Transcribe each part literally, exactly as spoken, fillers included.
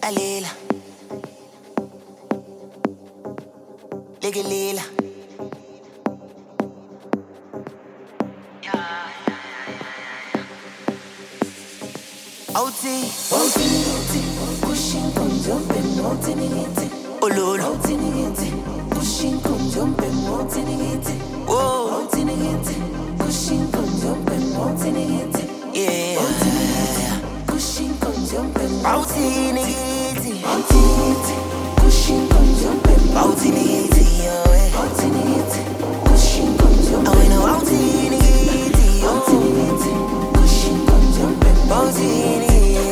Lalela. Legelela. O T, O T, pushing come jumping, O T nigga. Ololo, O T nigga, pushing come jumping, O T nigga. whoa, O T nigga, pushing come jumping, O T nigga. yeah. O T nigga, pushing come jumping, O T nigga, O T nigga, pushing come jumping, O T nigga, yo, eh. O T nigga, pushing come jumping. I know O T nigga, O T nigga, pushing come jumping, O T nigga.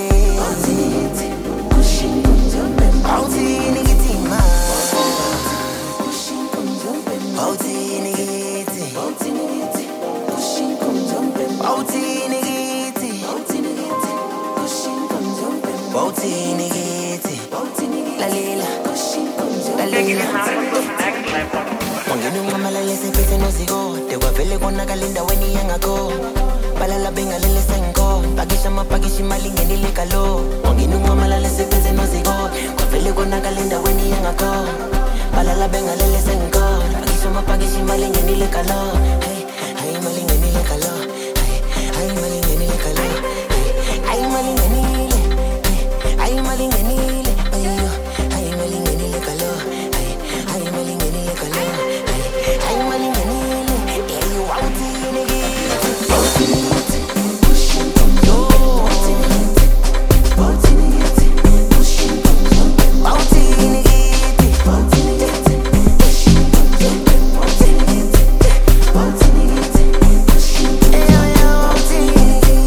O T nigga, man. pushing come jumping, O T nigga, O T nigga, pushing come jumping, O T nigga, O T nigga, pushing come jumping, O T nigga, O T nigga, Lalela, pushing come jumping. Lalela. Wangeni ungamalale sephethe noziko dekwavele konakala endaweni yangakho balala bengalele senko pakisha mapakishi imali ngenile kalo wangeni ungamalale sephethe noziko kwavele konakala endaweni yangakho balala bengalele senko pakisha mapakishi imali ngenile kalo hey hey imali ngenile kalo hey hey imali ngenile kalo hey hey imali ngenile hey hey imali ngenile ayo hey imali ngenile kalo hey hey imali ngenile kalo I'm money, money, yeah, you out in the game. O T nigga, pushing come jumping, O T nigga, pushing come jumping, Out in the game. O T nigga, pushing come jumping, O T nigga, O T nigga, pushing come Yeah, yeah, out in the game.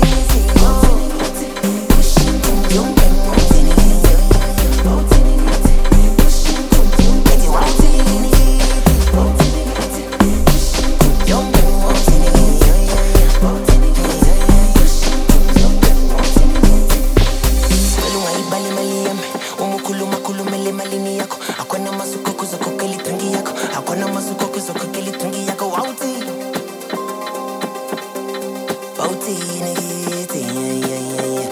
pushing come jumping, O T nigga, O T nigga, pushing come jumping, You out in the game. O T nigga, Young boy, out in the game. Yeah, yeah, yeah. O T nigga, pushing come jumping, O T nigga. Malunga ibali mali yami umukhuluma khulumele malini yakho akona masuku kuzokhokhela idrinki yakho akona masuku kuzokhokhela idrinki yakho wawuthi wawuthi nikithi yeah yeah yeah yeah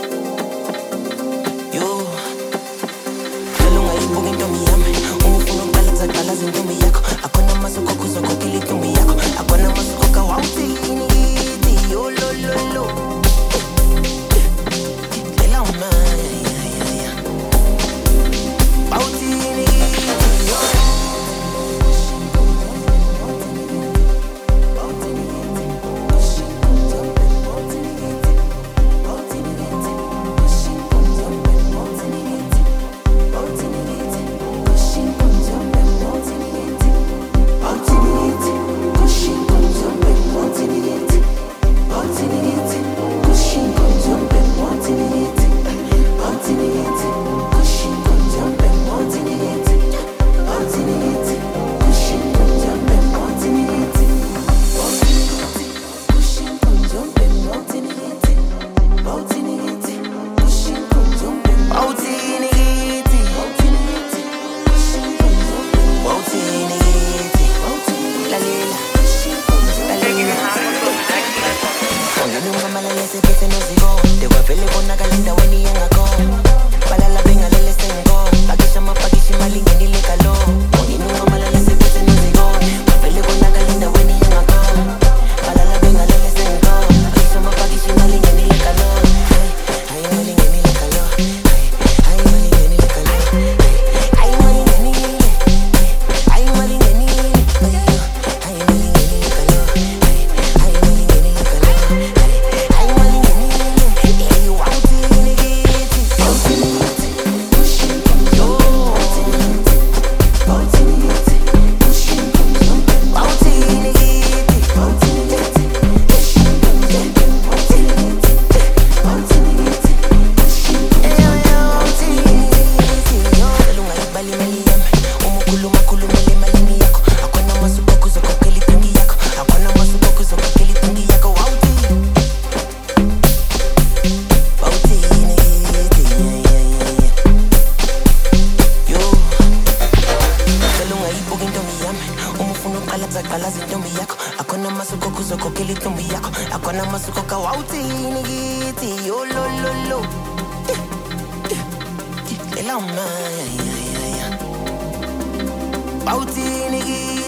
yo malunga ibuka intombi yami umufuna uqala zaqala zintombi yakho akona masuku kuzokhokhela idrinki yakho akona masuku ka wawuthi nikithi yo lo lo lo lela uma yeah yeah yeah wawuthi nikithi yo wawuthi nikithi wawuthi nikithi lalela lalela wangeni ungamalale sephethe noziko dekwavele konakala endaweni yangakho balala bengalele senko pakisha mapakishi imali ngenile kalo wangeni ungamalale sephethe noziko kwavele konakala endaweni yangakho balala bengalele senko pakisha mapakishi imali ngenile kalo hey hey imali ngenile kalo hey hey imali ngenile kalo hey hey imali ngenile hey imali ngenile ayo hey imali ngenile kalo hey hey imali ngenile kalo hey hey imali ngenile yeah you out in the game. Masukoka wauti nigithi yo lo lo lo ngela uma. Bawuthini